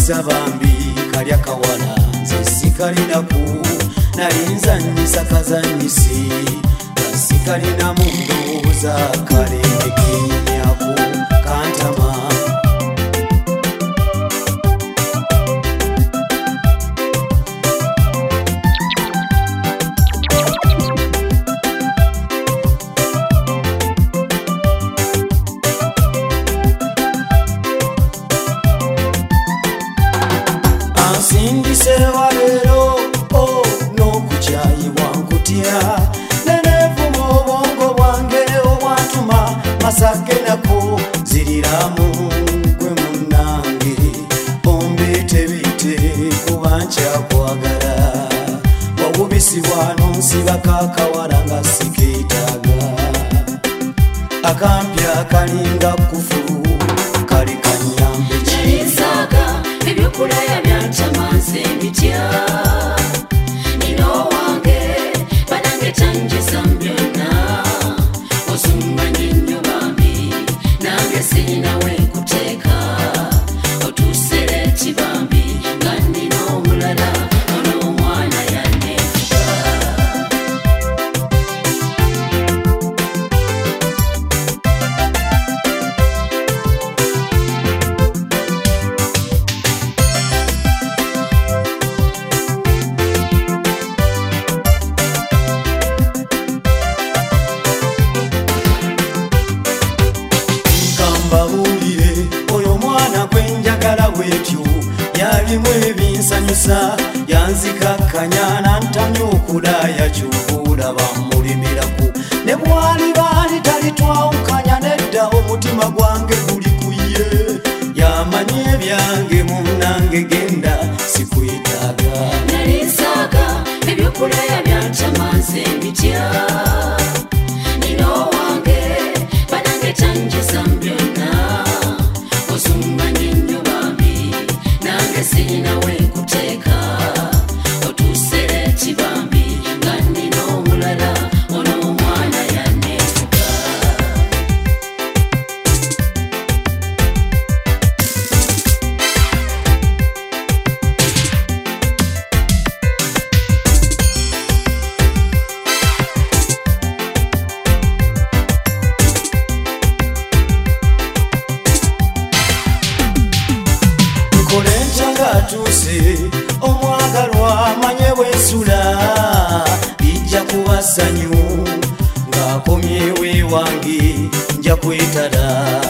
Nzanyisa bambi kalya kawala nze sikalinaku nalinza nnyisa kazanyisi sikalina mundowooza kale ekenyako kantama Sindisewa lero n'okukyayiwa nkutya nenevumo obwongo bwange obwatuma masake nako ziriramu gwe munnange ombeetebite kuba nkyakwagala wawubisibwa n'onsibako akawala nga sikeetaaga akampya kalinga kufulu kali kanyambe Nalinsaaga ebyokulaya byantamanze mbitya nino wange banange tanjisa byonna osumanye nnyo bambi nange sirinawe nkuteeka otuusere ekibambi nga nnina omulala ono omwana yanneefuga yalimu ebinsanyusa yanzikakkanya nantamya okulaya kyukuula bamulimiraku ne bwali baali talitwawukanya nedda omutima gwange guli ku ye yamanyi ebyange munnange genda sikwetaaga Nalinsaaga ebyokulaya byantamanze mbitya nino wange banange tanjisa byonna osumanye nnyo bambi nange sirinawe nkuteeka otuusere ekibambi nga nnina omulala ono omwana yanneefuga atuuse omwagalwa amanye bwensula bijja kuba ssanyu ng'akomyewo ewange nja kwetala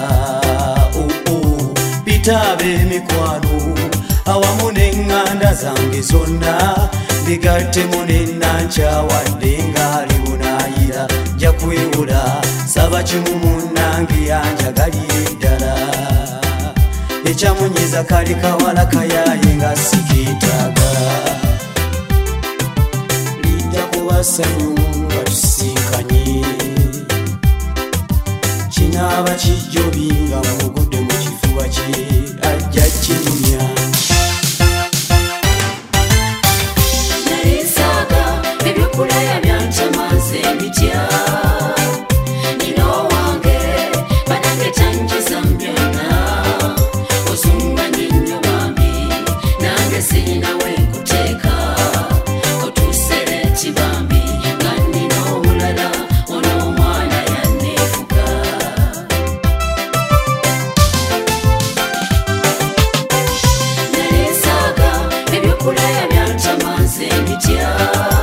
bitaaba emikwano awamu n'eŋŋanda zange zonna bigattemu n'ennankyawadde ng'ali bunaayira nja kwewula saba kimu munnange yanjagalire ddala ekyamunyiza kali kawala kayaye nga sikeetaaga lijja kuba ssanyu nga tusinkanye kinaaba kijjobi nga mugudde mu kifuba kye ajja kinyumya Nalinsaaga ebyokulaya byantamanze mbitya nino wange banange tanjisa byonna osumanye nnyo bambi nange sirinawe nkuteeka otuusere ekibambi nga nnina omulala ono omwana yanneefuga Nalinsaaga ebyokulaya byantamanze mbitya